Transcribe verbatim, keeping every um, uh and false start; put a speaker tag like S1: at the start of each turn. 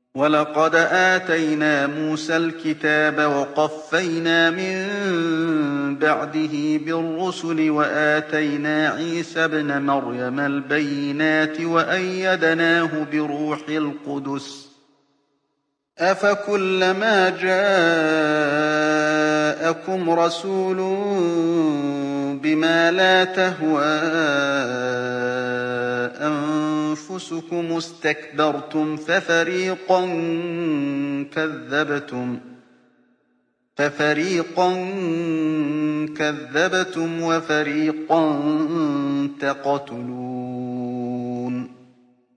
S1: وَلَقَدْ آتَيْنَا مُوسَى الْكِتَابَ وَقَفَّيْنَا مِن بَعْدِهِ بِالرُّسُلِ وَآتَيْنَا عِيسَى ابْنَ مَرْيَمَ الْبَيِّنَاتِ وَأَيَّدْنَاهُ بِرُوحِ الْقُدُسِ ۗ أَفَكُلَّمَا جَاءَكُمْ رَسُولٌ بِمَا لَا تَهْوَىٰ أَنفُسُكُمُ اسْتَكْبَرْتُمْ فَفَرِيقًا كَذَّبْتُمْ وَفَرِيقًا تَقْتُلُونَ